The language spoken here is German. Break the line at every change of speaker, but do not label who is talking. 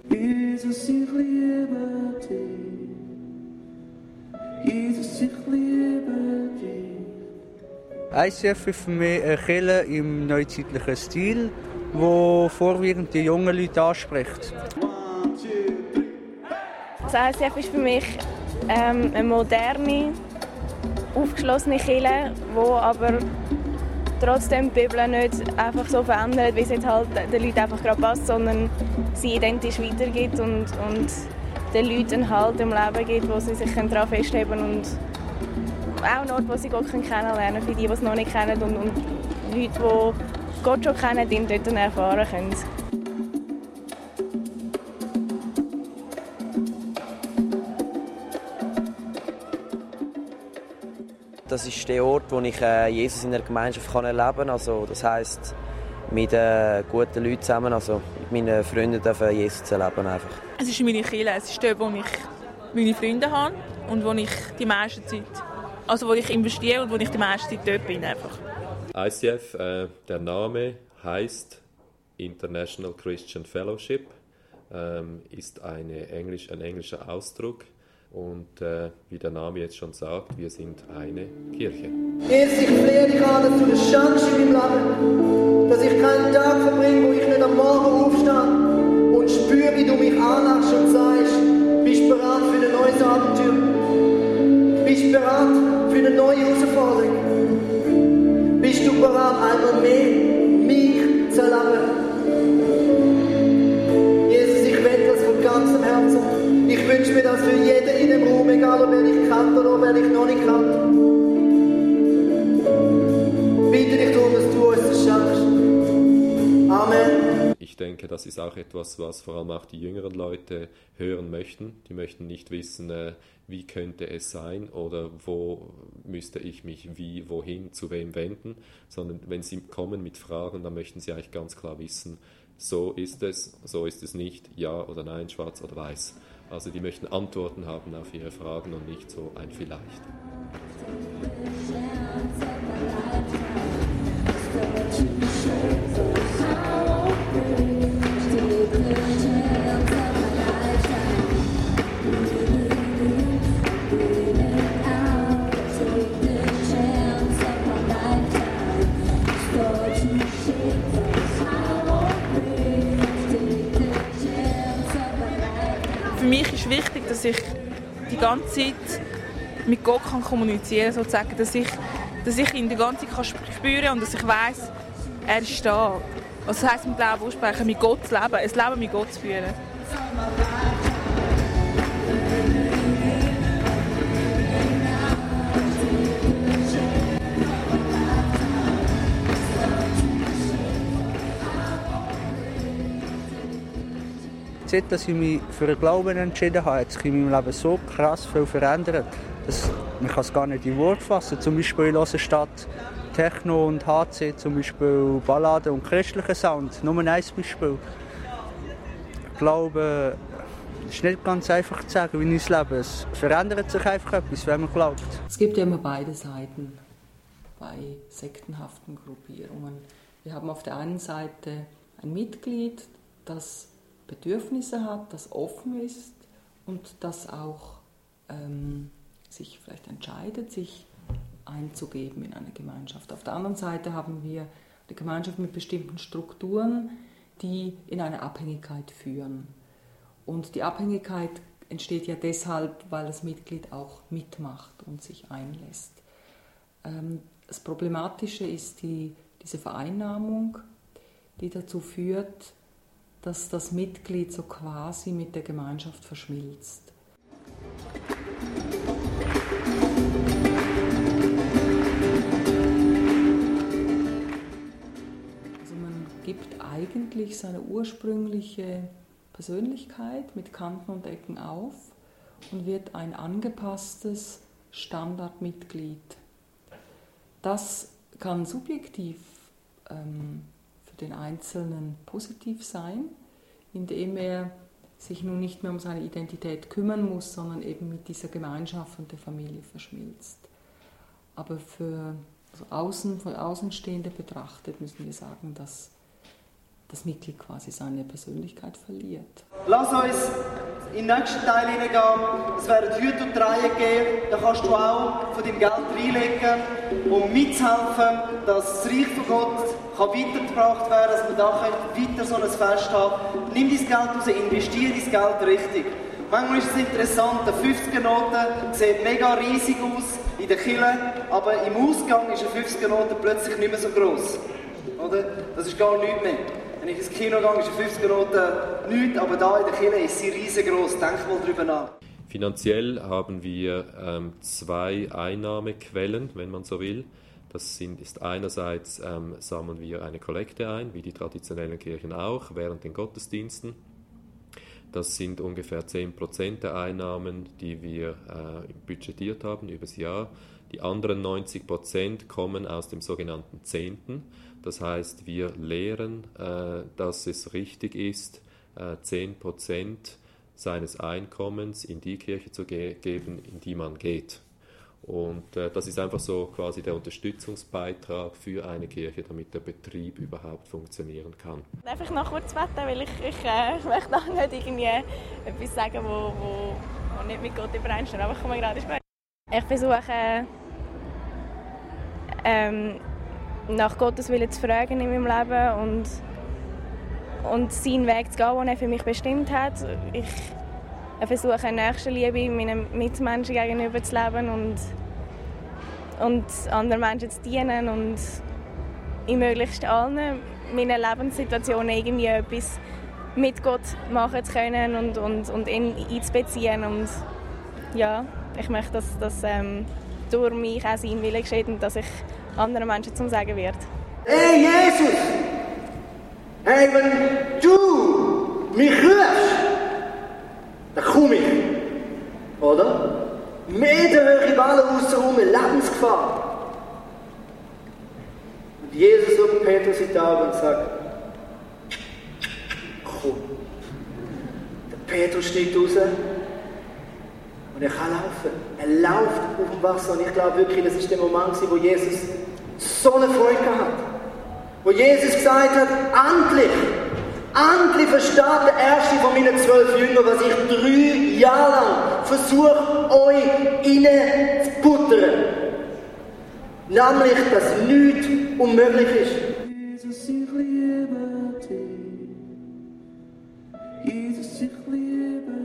Jesus, ich liebe dich. Jesus, ich liebe dich.
ICF ist für mich eine Kirche im neuzeitlichen Stil, wo vorwiegend die jungen Leute anspricht.
Das ICF ist für mich eine moderne, aufgeschlossene Kirche, die aber trotzdem die Bibel nicht einfach so verändert, wie es jetzt halt den Leuten einfach gerade passt, sondern sie identisch weitergibt und den Leuten einen Halt im Leben gibt, wo sie sich daran festhalten können und auch einen Ort, wo sie Gott kennenlernen können, für die, die es noch nicht kennen und Leute, die Gott schon kennen, ihn dort erfahren können.
Das ist der Ort, wo ich Jesus in der Gemeinschaft erleben kann. Also, das heisst, mit guten Leuten zusammen, also mit meinen Freunden dürfen Jesus erleben einfach.
Es ist meine Kirche, es ist dort, wo ich meine Freunde habe und wo ich die meiste Zeit, also wo ich investiere und wo ich die meiste Zeit dort bin einfach.
ICF, der Name heißt International Christian Fellowship, ist ein englischer Ausdruck. Und wie der Name jetzt schon sagt, wir sind eine Kirche.
Jesus, ich flehe dich an, dass du das schaffst in meinem Leben. Dass ich keinen Tag verbringe, wo ich nicht am Morgen aufstehe und spüre, wie du mich anlachst und sagst, bist du bereit für ein neues Abenteuer? Bist du bereit für eine neue Herausforderung? Bist du bereit, einmal mehr mich zu erleben? Jesus, ich will das von ganzem Herzen. Ich wünsche mir das für jeden in dem Raum, egal ob er dich kennt oder ob er dich noch nicht kennt. Bitte dich darum, dass du uns das schaffst. Amen.
Ich denke, das ist auch etwas, was vor allem auch die jüngeren Leute hören möchten. Die möchten nicht wissen, wie könnte es sein oder wo müsste ich mich wie, wohin, zu wem wenden, sondern wenn sie kommen mit Fragen, dann möchten sie eigentlich ganz klar wissen, so ist es nicht, ja oder nein, schwarz oder weiß. Also die möchten Antworten haben auf ihre Fragen und nicht so ein Vielleicht.
Für mich ist wichtig, dass ich die ganze Zeit mit Gott kommunizieren kann, sozusagen, dass ich ihn die ganze Zeit spüren kann und dass ich weiss, er ist da. Also das heisst, mit Glauben aussprechen, mit Gott zu leben, ein Leben mit Gott zu führen.
Seit ich mich für den Glauben entschieden habe, hat sich in meinem Leben so krass viel verändert, dass man es gar nicht in Worte fassen. Zum Beispiel in hören statt Techno und HC, zum Beispiel Balladen und christlichen Sound. Nur ein Beispiel. Glauben ist nicht ganz einfach zu sagen, wie ich es lebe. Es verändert sich einfach etwas, wenn man glaubt.
Es gibt ja immer beide Seiten bei sektenhaften Gruppierungen. Wir haben auf der einen Seite ein Mitglied, das Bedürfnisse hat, das offen ist und das auch sich vielleicht entscheidet, sich einzugeben in eine Gemeinschaft. Auf der anderen Seite haben wir eine Gemeinschaft mit bestimmten Strukturen, die in eine Abhängigkeit führen. Und die Abhängigkeit entsteht ja deshalb, weil das Mitglied auch mitmacht und sich einlässt. Das Problematische ist diese Vereinnahmung, die dazu führt, dass das Mitglied so quasi mit der Gemeinschaft verschmilzt. Also man gibt eigentlich seine ursprüngliche Persönlichkeit mit Kanten und Ecken auf und wird ein angepasstes Standardmitglied. Das kann subjektiv für den Einzelnen positiv sein, indem er sich nun nicht mehr um seine Identität kümmern muss, sondern eben mit dieser Gemeinschaft und der Familie verschmilzt. Aber für von Außenstehende betrachtet müssen wir sagen, dass das Mitglied quasi seine Persönlichkeit verliert.
Lass uns in den nächsten Teil hineingehen. Es werden Hüte und Reihen geben. Da kannst du auch von deinem Geld reinlegen, um mitzuhelfen, dass das Reich von Gott weitergebracht werden kann, dass wir da weiter so ein Fest haben. Nimm dein Geld raus, investiere dein Geld richtig. Manchmal ist es interessant, eine 50er-Note sieht mega riesig aus in der Kirche, aber im Ausgang ist eine 50er-Note plötzlich nicht mehr so gross. Oder? Das ist gar nichts mehr. Wenn ich ins Kino gehe, ist eine 50er-Note nichts, aber da in der Kirche ist sie riesengroß. Denk mal drüber nach.
Finanziell haben wir 2 Einnahmequellen, wenn man so will. Das ist einerseits sammeln wir eine Kollekte ein, wie die traditionellen Kirchen auch, während den Gottesdiensten. Das sind ungefähr 10% der Einnahmen, die wir budgetiert haben übers Jahr. Die anderen 90% kommen aus dem sogenannten Zehnten. Das heißt, wir lehren, dass es richtig ist, 10% seines Einkommens in die Kirche zu geben, in die man geht. Und das ist einfach so quasi der Unterstützungsbeitrag für eine Kirche, damit der Betrieb überhaupt funktionieren kann.
Einfach noch kurz beten, weil ich möchte auch nicht irgendwie etwas sagen, wo nicht mit Gott übereinstimmt. Aber ich komme gerade sprechen. Ich versuche, nach Gottes Willen zu fragen in meinem Leben und seinen Weg zu gehen, den er für mich bestimmt hat. Ich versuche, Nächstenliebe meinen Mitmenschen gegenüber zu leben und anderen Menschen zu dienen und in möglichst allen meinen Lebenssituationen irgendwie etwas mit Gott machen zu können und ihn einzubeziehen. Und ja, ich möchte, dass durch mich auch sein Wille geschieht und dass ich anderen Menschen zum Sagen werde.
Hey Jesus! Hey, wenn du mich rufst, dann komme ich. Oder? Meterhöhe Wellen außenrum, Lebensgefahr. Und Jesus schaut Petrus in die Augen und sagt, komm. Der Petrus steigt raus und er kann laufen. Er läuft auf dem Wasser und ich glaube wirklich, das ist der Moment, wo Jesus so eine Freude hat. Wo Jesus gesagt hat, endlich versteht der erste von meinen 12 Jüngern, was ich 3 Jahre lang versuche, euch reinzubuttern. Nämlich, dass nichts unmöglich ist. Jesus, ich liebe dich. Jesus, ich liebe